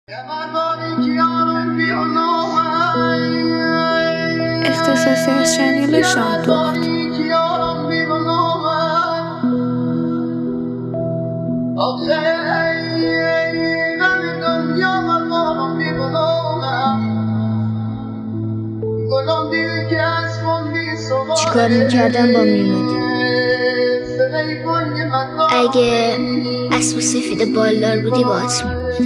اختصاصی از چنل شادوخت. چیکار میکردم با میمادی؟ اگه اسب سفید بالدار بودی باهات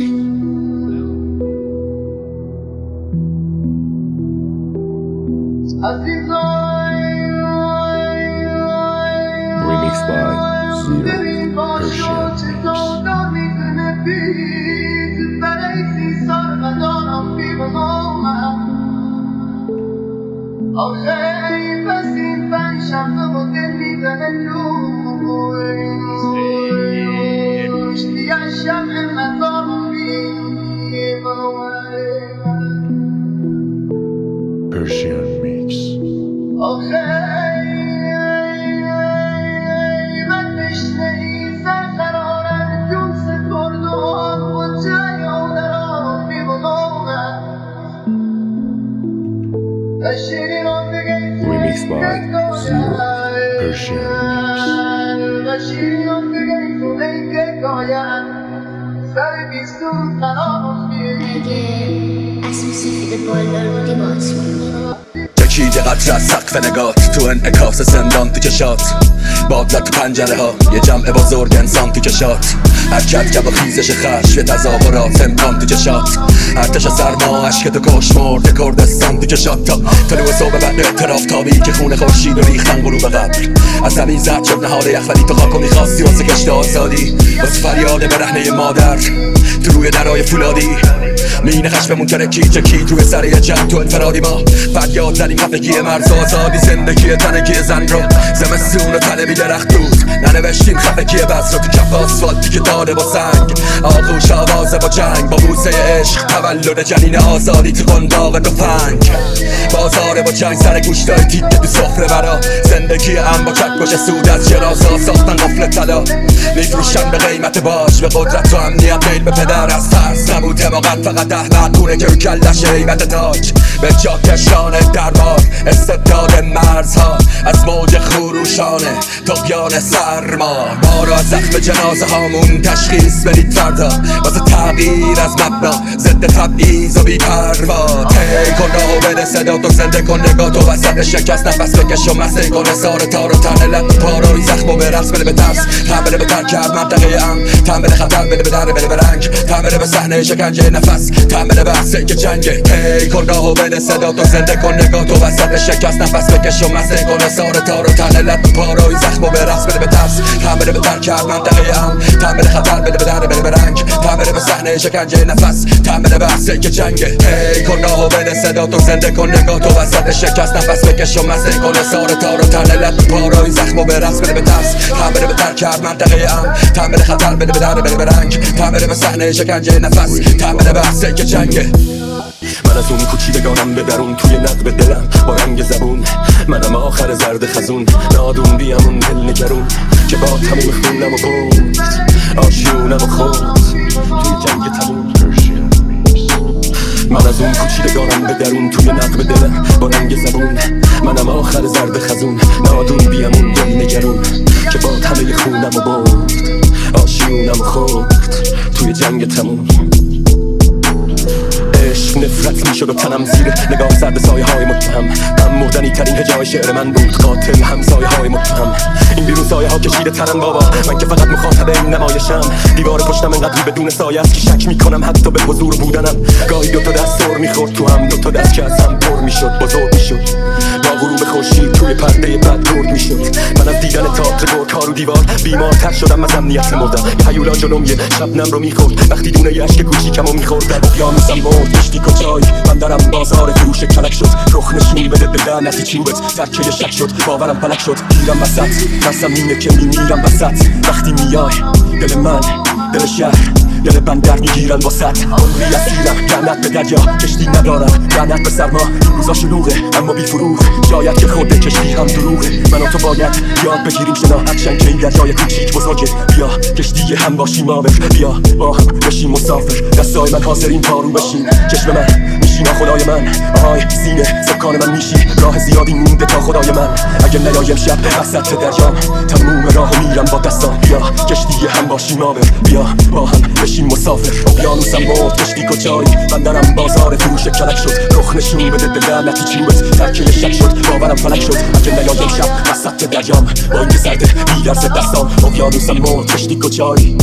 Remix by Zero Persian Mix. Remix by Zero Persian چکیده قطره از سقف نگات تو انعکاس زندان تو چشات بادلت تو پنجره ها یه جمع بزرگ انسان تو چشات حرکت کب و خیزش خشم تظاهرات امکان تو چشات ارتش سرما عشق تو کش مرده کردستان تو چشات تا طلوع صبح بعد اعتراف تابی که خون خورشید و ریختن غروب قبر از زمین زرد شد نهار یخ ولی تو خاکو میخواستی واسه کشت آزادی واسه فریاد برهنه مادر تو روی درای فولادی مین خشممون ترکید چکید روی سر یه جمع تو انفرادی ما فریاد زدیم خفگی مرز آزادی زندگی تنگی زن رو زمستون و تنه درخت بود ننوشتیم خفگی بس رو تو کف آسفالتی که داده با سنگ آغوش آوازه با جنگ با بوسه عشق تولد جنین آزادی تو قنداق تفنگ بازاره با جنگ سر گوشتای تیکه تو سفره برا زندگی ام با چکش سود از شرازا ساختن قفل طلا میفروشن به قیمت باش به قدرت و امنیت میل به پدر از ترس نبود حماقت فقط احمد پونه که رو کلش هیبت تاج به جا کشانه دربار استبداد مرزها از موج خروشانه تا بیان سرما ما را از زخم جنازه هامون تشخیص بدید فردا واسه تغییر از مبنا ضد تبعیض و بی پروا تی کن راه و بده صدا تو زنده کن نگاه تو وسط شکست نفس بکش و مسته کن سار تار و تن لب پاروی زخم و برس بده به ترس تن بده به تر کرد منطقه ام تن بده خطر بده به در بده به رنگ تن بده به صحنه شکنجه نفس تن بده بحثه که جنگه تی کن راه و بده صدا تو زنده کن نگاه تو وسط شکست نفس بکش و مسته کن سار تار و تن لب پاروی زخم و برس بده به ترس تن بده به تر کرد منطقه ام تن بده خطر بده به در بده به رنگ تن بده به صحنه شکنجه نفس تن بده بحثه که جنگه تی کن راه و بده صدا تو زنده کن نگاه تو وسط شکست نفس بکش و مسته کن سار تار و تن لب پاروی زخم و برس بده به ترس تن بده به تر کرد منطقه ام تن بده خطر بده به در بده به رنگ تن بده به صحنه شکنجه نفس تن بده بحثه که جنگه من از اون کوچیدگانم به درون توی نقب دلم با رنگ زبون منم آخر زرد خزون نادون بیم اون دل نگرون که با تموم خونم و بود آشیونم و خود توی جنگ تموم من از اون کوچیدگانم به درون توی نقب دلم با رنگ زبون منم آخر زرد خزون نادون بیم اون دل نگرون که با تموم خونم و بود آشیونم و خود توی جنگ تموم عشق نفرت میشد و تنم زیر نگاه سرد سایه های متهم غم مردنی ترین هجای شعر من بود قاتل همسایه های متهم این بیرون سایه ها کشیده ترن بابا من که فقط مخاطب این نمایشم دیوار پشتم انقدر بدون سایه است که شک میکنم حتی به حضور بودنم گاهی دوتا دست سر میخورد تو هم دوتا دست که از هم پر میشد بزرگ میشد با غروب خورشید توی پرده بد گرد میشد من از دیدن تئاتر با کار و دیوار بیمارتر شدم از امنیت مردم یه هیولا جلوم یه شبنم رو میخورد وقتی دونه یه اشک کوچیکمو میخورد در اقیانوسم مرد مشتی کجای من درم بازار فروش کلک شد رخ نشون بده به لعنتی چوبت ترکه شک شد باورم پلک شد گیرم وسط رسم اینه که میمیرم وسط وقتی میای دل من دل شهر دل بندر میگیرن واسط عمری اسیرم لعنت به دریا کشتی ندارم لعنت به سرما این روزا شلوغه اما بی فروغ شاید که خورده کشتی هم دروغه من و تو باید یاد بگیریم شناخت چنگ که این دریای کوچیک بزرگه بیا کشتی هم باشیم آور بیا با هم بشیم مسافر دستای من حاضرین پارو بشیم چشم من میشی خدای من آهای سینه سکان من میشی راه زیادی مونده تا خدای من اگه نیایم شب وسط دریام تموم راهو میرم با دستام بیا کشتی هم باشیم آور بیا با هم بشیم مسافر اقیانوسم مرد کشتی کجایی بندرم بازار فروش کلک شد رخ نشون بده به لعنتی چوبت ترکیه شک شد باورم فلک شد اگه نیایم شب وسط دریام با این که زرده بی‌لرز دستام اقیانوسم مرد کشتی کجایی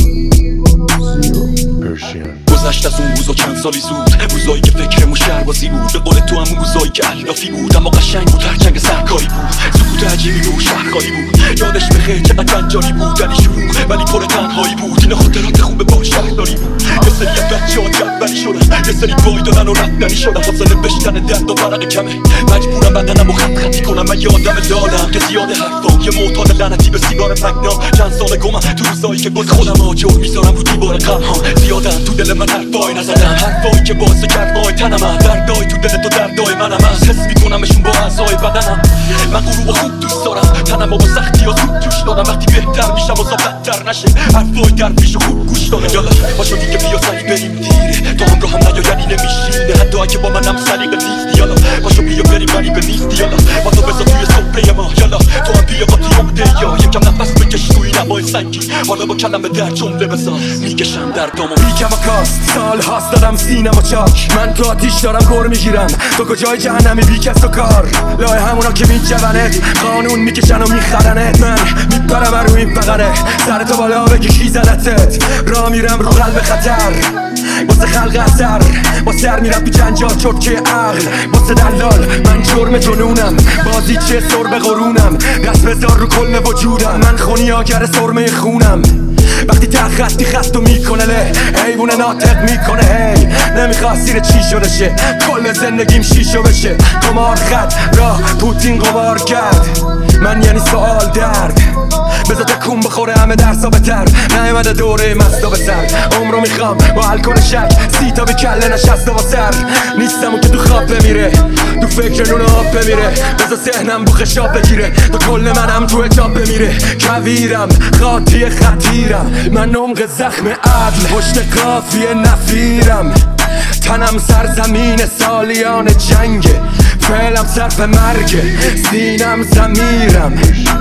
گذشت از اون روزا چند سالی زود روزایی که فکرمون شهربازی بود به قول تو همون روزایی که علافی بود اما قشنگ بود هرچنگ سرکاری بود سکوت عجیبی بود شهرخالی بود یادش بخیر چقدر جنجالی بود دلی شروع ولی پر تنهایی بود اینا خاطرات خوب با شهرداری بود یه سری از بچه‌ها جدولی شدن یه سری وای دادن و رفتنی شدن حوصله بشکن درد و ورق کمه مجبورم بدنمو خط کنم من یه آدم لالم که زیاده حرفام یه معتاد لعنتی به سیگار پکنام چند سال گمم تو روزایی که گل خودم آجر میذارم رو دیوار غم‌ها زیادن تو دل من حرفای نزدم حرفایی که باعث گرمای تنمم دردای تو دل تو دردای منم حس میکنمشون با اعضای بدنم من غروب خوب دوست دارم تنمو با سختی ها زود توش دادم وقتی بهتر میشم و بدتر نشه حرفای درویشو خوب گوش دادم یالا باشو دیگه بیا سری بریم دیره تو همراه هم نیایدی نمیشینه حتی اگه با منم سلیقه نیستی یالا باشو بیا بریم ولی به نیستی یالا با تو بذار توی صبحه ما یالا تو هم بیا با تیمقده یا یکم نفس بکش توی نوای سنگی حالا با کلمه در جمله بساز میکشم دردامو بیکم و کاست سال هاست دادم سینم و چاک من تو آتیش دارم گر میگیرم تو کجای جهنمی بیکس و کار لای همونا که میجونت قانون میکشن و میخرنت من میپرم رو این فقره سرتو بالا بگی کی زدتت را میرم رو قلب خطر واسه خلق اثر با سر میرم تو جنجال چرکه عقل واسه دلال من جرم جنونم بازی چه سر به قرونم دست بذار رو کل وجودم من خونیاگر سرمه خونم وقتی تخطی خستو میکنه له حیوون ناطق میکنه هی نمیخواست زیر چی شده شه کل زندگیم شیشو بشه قمار خط راه پوتین قمار کرد من یعنی سوال درد بذار تکون بخوره همه درسا بتر نیومده دوره مستا به سر عمرو میخوام با الکل شک 30 تا به کله نشسته با سر نیستم اون که تو خواب بمیره تو فکر نون آب بمیره بذار ذهنم بو خشاب بگیره تا کل منم تو اجاب بمیره کویرم خاطی خطیرم من عمق زخم عدل پشت قافیه نفیرم تنم سرزمین سالیان جنگه فعلم صرف مرگه سینم زمیرم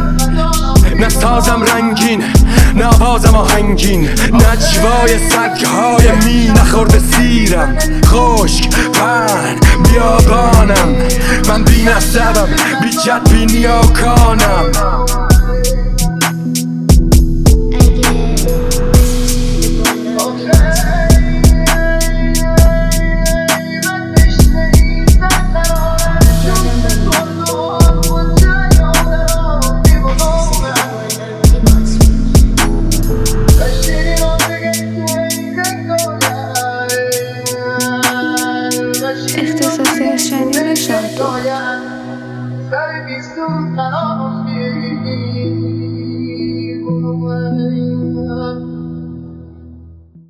نه سازم رنگین نه آوازم آهنگین نجوای سگهای می نخورده سیرم خشک پن بیابانم من بی نسبم بی جد بی نیاکانم اختصاصی شنیل شادو